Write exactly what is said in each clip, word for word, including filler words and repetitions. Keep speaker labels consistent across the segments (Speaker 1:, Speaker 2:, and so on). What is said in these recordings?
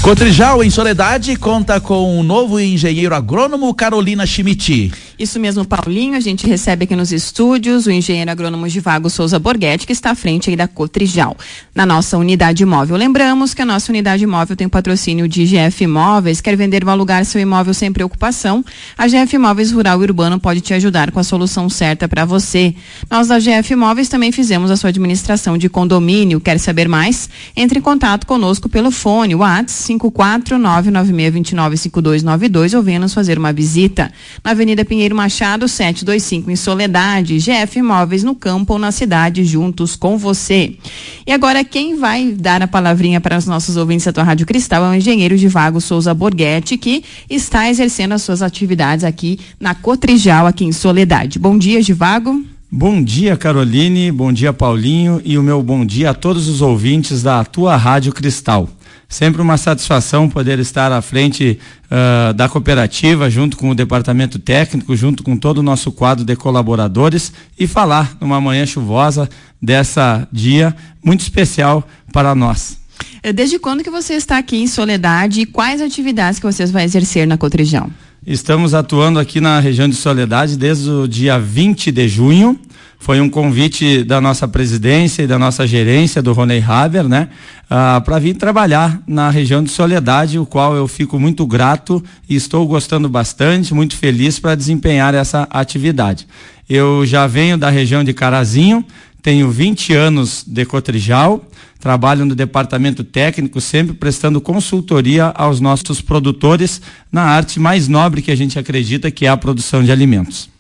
Speaker 1: Cotrijal, em Soledade, conta com o novo engenheiro agrônomo Carolina Schmidt.
Speaker 2: Isso mesmo, Paulinho. A gente recebe aqui nos estúdios o engenheiro agrônomo Givago Souza Borghetti, que está à frente aí da Cotrijal, na nossa unidade móvel. Lembramos que a nossa unidade móvel tem o patrocínio de G F Imóveis. Quer vender ou alugar seu imóvel sem preocupação? A G F Imóveis Rural e Urbano pode te ajudar com a solução certa para você. Nós da G F Imóveis também fizemos a sua administração de condomínio. Quer saber mais? Entre em contato conosco pelo fone, WhatsApp cinco quatro nove nove seis dois nove cinco dois nove dois ou venha nos fazer uma visita. Na Avenida Pinheiro Machado, setecentos e vinte e cinco, em Soledade. G F Imóveis no campo ou na cidade, juntos com você. E agora quem vai dar a palavrinha para os nossos ouvintes da tua Rádio Cristal é o engenheiro Givago Souza Borghetti, que está exercendo as suas atividades aqui na Cotrijal, aqui em Soledade. Bom dia, Givago.
Speaker 3: Bom dia, Caroline, bom dia, Paulinho, e o meu bom dia a todos os ouvintes da tua Rádio Cristal. Sempre uma satisfação poder estar à frente uh, da cooperativa, junto com o departamento técnico, junto com todo o nosso quadro de colaboradores, e falar numa manhã chuvosa dessa dia muito especial para nós.
Speaker 2: Desde quando que você está aqui em Soledade e quais atividades que vocês vão exercer na Cotrijal?
Speaker 3: Estamos atuando aqui na região de Soledade desde o dia vinte de junho. Foi um convite da nossa presidência e da nossa gerência, do Ronei Haber, né? Ah, para vir trabalhar na região de Soledade, o qual eu fico muito grato e estou gostando bastante, muito feliz para desempenhar essa atividade. Eu já venho da região de Carazinho, tenho vinte anos de Cotrijal, trabalho no departamento técnico, sempre prestando consultoria aos nossos produtores na arte mais nobre que a gente acredita, que é a produção de alimentos.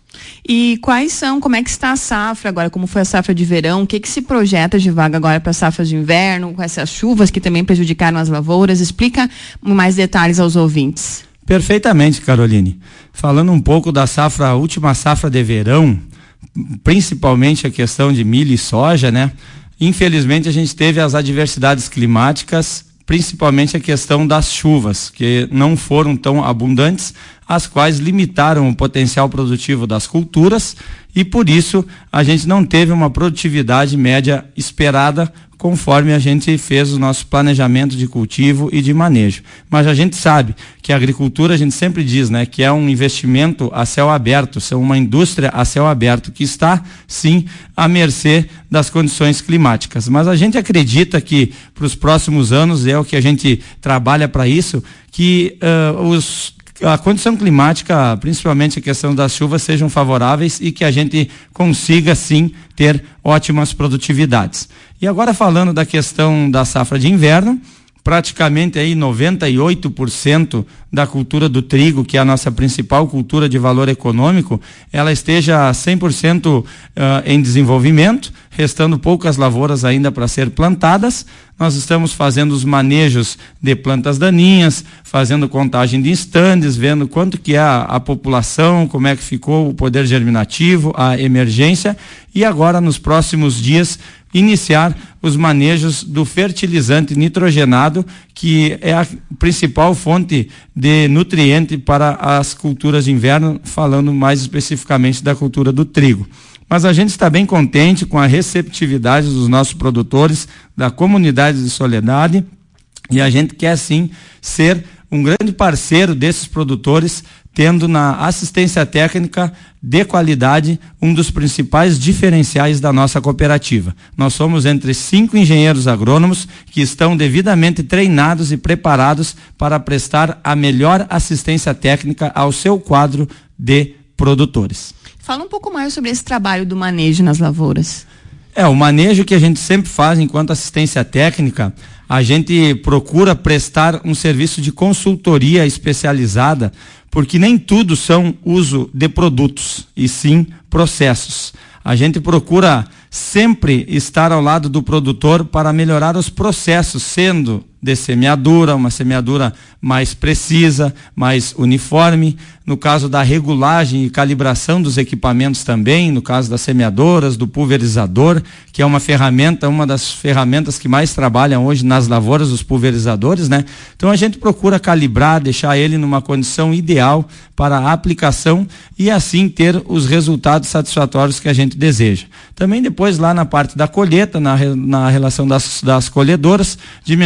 Speaker 2: E quais são, como é que está a safra agora, como foi a safra de verão, o que que se projeta de vaga agora para a safra de inverno, com essas chuvas que também prejudicaram as lavouras? Explica mais detalhes aos ouvintes.
Speaker 3: Perfeitamente, Caroline. Falando um pouco da safra, a última safra de verão, principalmente a questão de milho e soja, né? Infelizmente a gente teve as adversidades climáticas, principalmente a questão das chuvas, que não foram tão abundantes, as quais limitaram o potencial produtivo das culturas e por isso a gente não teve uma produtividade média esperada conforme a gente fez o nosso planejamento de cultivo e de manejo. Mas a gente sabe que a agricultura, a gente sempre diz, né, que é um investimento a céu aberto, é uma indústria a céu aberto que está, sim, à mercê das condições climáticas. Mas a gente acredita que para os próximos anos, é o que a gente trabalha para isso, que uh, os a condição climática, principalmente a questão das chuvas, sejam favoráveis e que a gente consiga sim ter ótimas produtividades. E agora falando da questão da safra de inverno, praticamente aí noventa e oito por cento da cultura do trigo, que é a nossa principal cultura de valor econômico, ela esteja cem por cento uh, em desenvolvimento, restando poucas lavouras ainda para ser plantadas. Nós estamos fazendo os manejos de plantas daninhas, fazendo contagem de estandes, vendo quanto que é a, a população, como é que ficou o poder germinativo, a emergência, e agora nos próximos dias iniciar os manejos do fertilizante nitrogenado, que é a principal fonte de nutriente para as culturas de inverno, falando mais especificamente da cultura do trigo. Mas a gente está bem contente com a receptividade dos nossos produtores, da comunidade de Soledade, e a gente quer sim ser um grande parceiro desses produtores, tendo na assistência técnica de qualidade um dos principais diferenciais da nossa cooperativa. Nós somos entre cinco engenheiros agrônomos que estão devidamente treinados e preparados para prestar a melhor assistência técnica ao seu quadro de produtores.
Speaker 2: Fala um pouco mais sobre esse trabalho do manejo nas lavouras.
Speaker 3: É, o manejo que a gente sempre faz enquanto assistência técnica, a gente procura prestar um serviço de consultoria especializada, porque nem tudo são uso de produtos, e sim processos. A gente procura sempre estar ao lado do produtor para melhorar os processos, sendo de semeadura, uma semeadura mais precisa, mais uniforme, no caso da regulagem e calibração dos equipamentos também, no caso das semeadoras, do pulverizador, que é uma ferramenta, uma das ferramentas que mais trabalham hoje nas lavouras, os pulverizadores, né? Então a gente procura calibrar, deixar ele numa condição ideal para a aplicação e assim ter os resultados satisfatórios que a gente deseja. Também depois lá na parte da colheita, na, na relação das, das colhedoras, dimensionar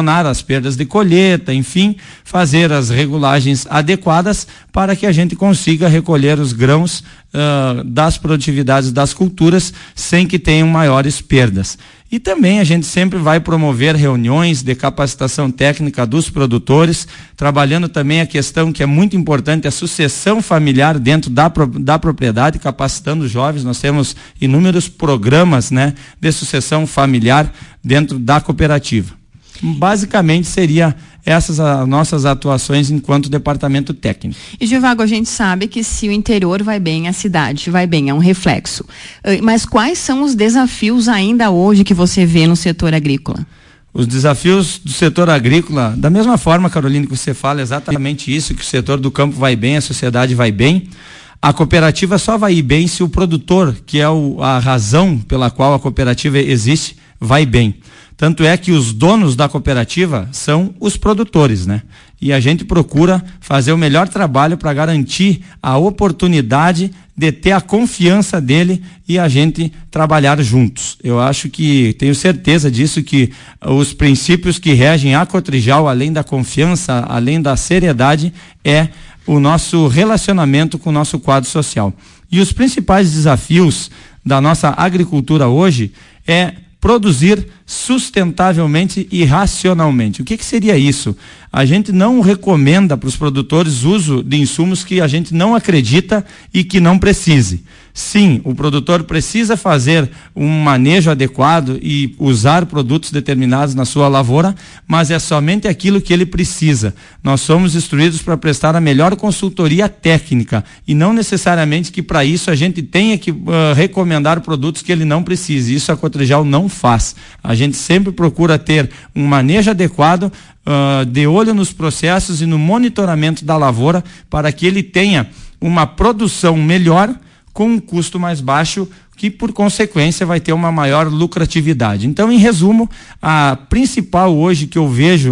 Speaker 3: dimensionar as perdas de colheita, enfim, fazer as regulagens adequadas para que a gente consiga recolher os grãos uh, das produtividades das culturas sem que tenham maiores perdas. E também a gente sempre vai promover reuniões de capacitação técnica dos produtores, trabalhando também a questão que é muito importante, a sucessão familiar dentro da, da propriedade, capacitando jovens. Nós temos inúmeros programas, né, de sucessão familiar dentro da cooperativa. Basicamente seria essas as nossas atuações enquanto departamento técnico.
Speaker 2: E Givago, a gente sabe que se o interior vai bem, a cidade vai bem, é um reflexo. Mas quais são os desafios ainda hoje que você vê no setor agrícola?
Speaker 3: Os desafios do setor agrícola, da mesma forma, Carolina, que você fala exatamente isso, que o setor do campo vai bem, a sociedade vai bem. A cooperativa só vai ir bem se o produtor, que é o, a razão pela qual a cooperativa existe, vai bem. Tanto é que os donos da cooperativa são os produtores, né? E a gente procura fazer o melhor trabalho para garantir a oportunidade de ter a confiança dele e a gente trabalhar juntos. Eu acho que, tenho certeza disso, que os princípios que regem a Cotrijal, além da confiança, além da seriedade, é o nosso relacionamento com o nosso quadro social. E os principais desafios da nossa agricultura hoje é produzir sustentavelmente e racionalmente. O que que seria isso? A gente não recomenda para os produtores uso de insumos que a gente não acredita e que não precise. Sim, o produtor precisa fazer um manejo adequado e usar produtos determinados na sua lavoura, mas é somente aquilo que ele precisa. Nós somos instruídos para prestar a melhor consultoria técnica e não necessariamente que para isso a gente tenha que uh, recomendar produtos que ele não precise. Isso a Cotrijal não faz. A gente sempre procura ter um manejo adequado, uh, de olho nos processos e no monitoramento da lavoura para que ele tenha uma produção melhor com um custo mais baixo, que por consequência vai ter uma maior lucratividade. Então, em resumo, a principal hoje que eu vejo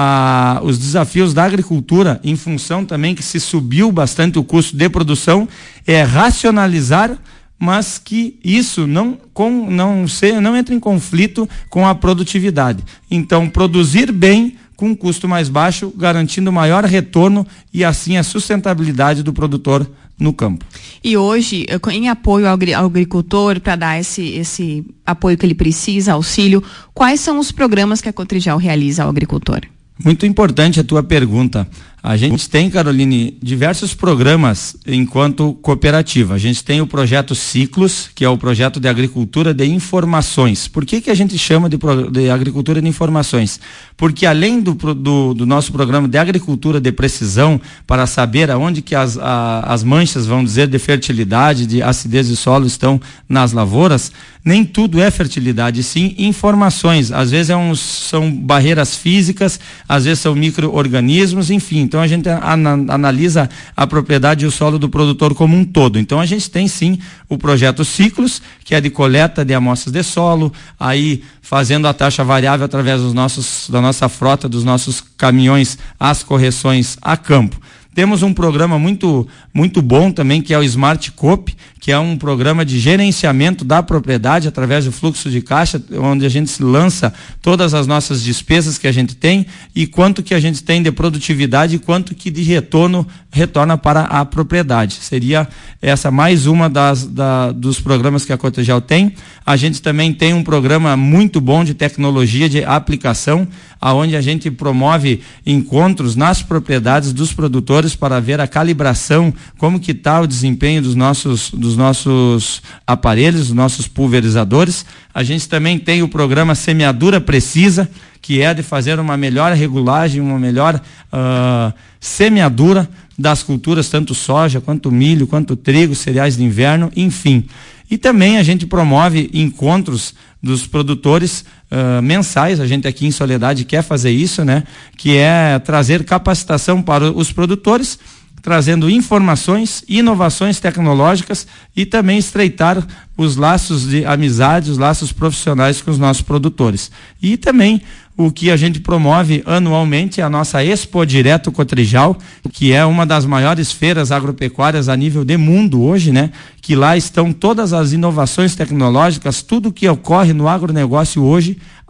Speaker 3: a, os desafios da agricultura, em função também que se subiu bastante o custo de produção, é racionalizar, mas que isso não, com, não, se, não entra em conflito com a produtividade. Então, produzir bem com um custo mais baixo, garantindo maior retorno e assim a sustentabilidade do produtor no campo.
Speaker 2: E hoje, em apoio ao agricultor, para dar esse, esse apoio que ele precisa, auxílio, quais são os programas que a Cotrijal realiza ao agricultor?
Speaker 3: Muito importante a tua pergunta. A gente tem, Caroline, diversos programas enquanto cooperativa. A gente tem o projeto Ciclos, que é o projeto de agricultura de informações. Por que que a gente chama de, de agricultura de informações? Porque além do, do, do nosso programa de agricultura de precisão, para saber aonde que as, a, as manchas, vão dizer, de fertilidade, de acidez de solo estão nas lavouras, nem tudo é fertilidade, sim informações. Às vezes é um, são barreiras físicas, às vezes são micro-organismos, enfim. Então a gente ana, analisa a propriedade e o solo do produtor como um todo. Então a gente tem sim o projeto Ciclos, que é de coleta de amostras de solo, aí fazendo a taxa variável através dos nossos, da nossa frota, dos nossos caminhões, as correções a campo. Temos um programa muito, muito bom também, que é o Smart Coop, que é um programa de gerenciamento da propriedade através do fluxo de caixa, onde a gente lança todas as nossas despesas que a gente tem e quanto que a gente tem de produtividade e quanto que de retorno retorna para a propriedade. Seria essa mais uma das, da, dos programas que a Cotrijal tem. A gente também tem um programa muito bom de tecnologia de aplicação, aonde a gente promove encontros nas propriedades dos produtores para ver a calibração, como que está o desempenho dos nossos, dos nossos aparelhos, dos nossos pulverizadores. A gente também tem o programa Semeadura Precisa, que é de fazer uma melhor regulagem, uma melhor uh, semeadura das culturas, tanto soja, quanto milho, quanto trigo, cereais de inverno, enfim. E também a gente promove encontros dos produtores uh, mensais. A gente aqui em Soledade quer fazer isso, né? Que é trazer capacitação para os produtores, trazendo informações, inovações tecnológicas e também estreitar os laços de amizade, os laços profissionais com os nossos produtores. E também o que a gente promove anualmente é a nossa Expo Direto Cotrijal, que é uma das maiores feiras agropecuárias a nível de mundo hoje, né? Que lá estão todas as inovações tecnológicas, tudo que ocorre no agronegócio hoje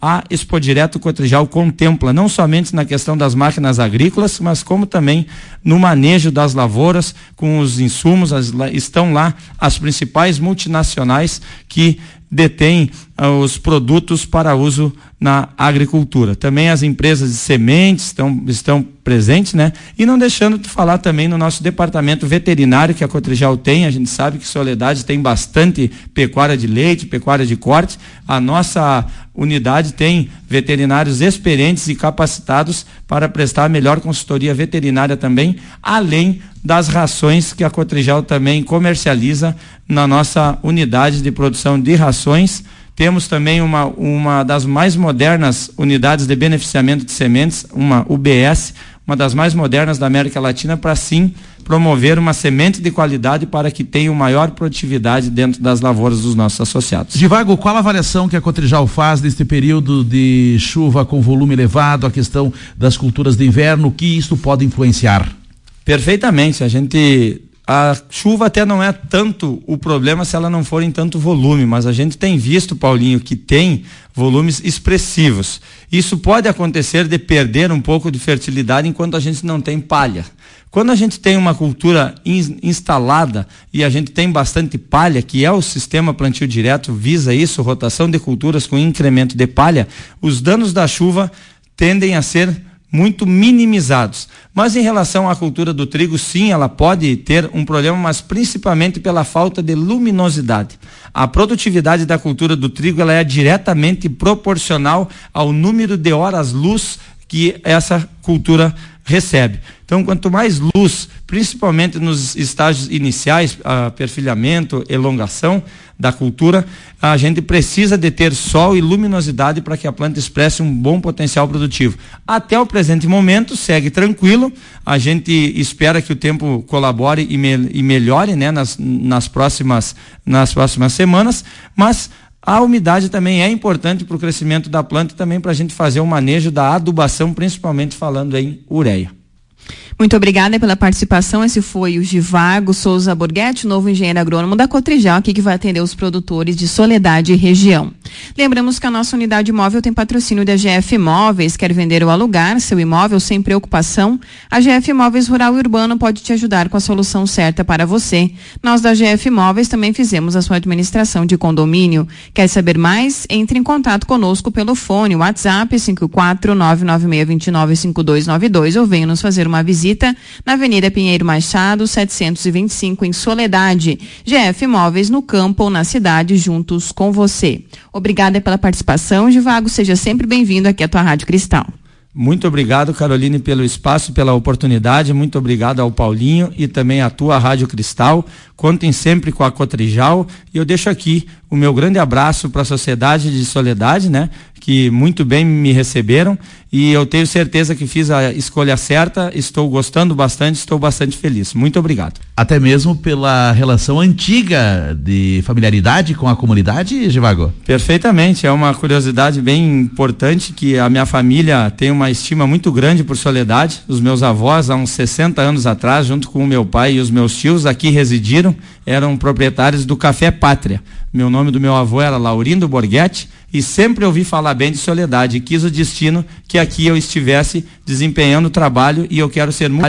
Speaker 3: a Expo Direto Cotrijal contempla, não somente na questão das máquinas agrícolas, mas como também no manejo das lavouras, com os insumos, as, estão lá as principais multinacionais que detêm uh, os produtos para uso na agricultura. Também as empresas de sementes estão, estão presentes, né? E não deixando de falar também no nosso departamento veterinário que a Cotrijal tem. A gente sabe que Soledade tem bastante pecuária de leite, pecuária de corte. A nossa unidade tem veterinários experientes e capacitados para prestar a melhor consultoria veterinária também, além das rações que a Cotrijal também comercializa na nossa unidade de produção de rações. Temos também uma, uma das mais modernas unidades de beneficiamento de sementes, uma U B S, uma das mais modernas da América Latina, para sim promover uma semente de qualidade para que tenha maior produtividade dentro das lavouras dos nossos associados.
Speaker 1: Givago, qual a avaliação que a Cotrijal faz neste período de chuva com volume elevado, a questão das culturas de inverno, que isso pode influenciar?
Speaker 3: Perfeitamente, a gente... A chuva até não é tanto o problema se ela não for em tanto volume, mas a gente tem visto, Paulinho, que tem volumes expressivos. Isso pode acontecer de perder um pouco de fertilidade enquanto a gente não tem palha. Quando a gente tem uma cultura in, instalada e a gente tem bastante palha, que é o sistema plantio direto, visa isso, rotação de culturas com incremento de palha, os danos da chuva tendem a ser muito minimizados. Mas em relação à cultura do trigo, sim, ela pode ter um problema, mas principalmente pela falta de luminosidade. A produtividade da cultura do trigo, ela é diretamente proporcional ao número de horas-luz que essa cultura recebe. Então, quanto mais luz, principalmente nos estágios iniciais, a perfilhamento, elongação da cultura, a gente precisa de ter sol e luminosidade para que a planta expresse um bom potencial produtivo. Até o presente momento, segue tranquilo, a gente espera que o tempo colabore e, me, e melhore, né, nas, nas, próximas, nas próximas semanas, mas a umidade também é importante para o crescimento da planta e também para a gente fazer o manejo da adubação, principalmente falando em ureia.
Speaker 2: Muito obrigada pela participação. Esse foi o Givago Souza Borghetti, novo engenheiro agrônomo da Cotrijal, aqui que vai atender os produtores de Soledade e região. Lembramos que a nossa unidade móvel tem patrocínio da G F Imóveis. Quer vender ou alugar seu imóvel sem preocupação? A G F Imóveis Rural e Urbano pode te ajudar com a solução certa para você. Nós da G F Imóveis também fizemos a sua administração de condomínio. Quer saber mais? Entre em contato conosco pelo fone, WhatsApp cinco quatro nove nove seis dois nove cinco dois nove dois ou venha nos fazer uma visita na Avenida Pinheiro Machado, setecentos e vinte e cinco, em Soledade. G F Imóveis no campo ou na cidade, juntos com você. Obrigada pela participação, Givago. Seja sempre bem-vindo aqui à tua Rádio Cristal.
Speaker 3: Muito obrigado, Caroline, pelo espaço e pela oportunidade. Muito obrigado ao Paulinho e também à tua Rádio Cristal. Contem sempre com a Cotrijal. E eu deixo aqui o meu grande abraço para a Sociedade de Soledade, né? Que muito bem me receberam e eu tenho certeza que fiz a escolha certa, estou gostando bastante, estou bastante feliz. Muito obrigado.
Speaker 1: Até mesmo pela relação antiga de familiaridade com a comunidade, Givago?
Speaker 3: Perfeitamente, é uma curiosidade bem importante que a minha família tem uma estima muito grande por Soledade. Os meus avós, há uns sessenta anos atrás, junto com o meu pai e os meus tios, aqui residiram, eram proprietários do Café Pátria. Meu nome do meu avô era Laurindo Borghetti e sempre ouvi falar bem de Soledade e quis o destino que aqui eu estivesse desempenhando o trabalho e eu quero ser muito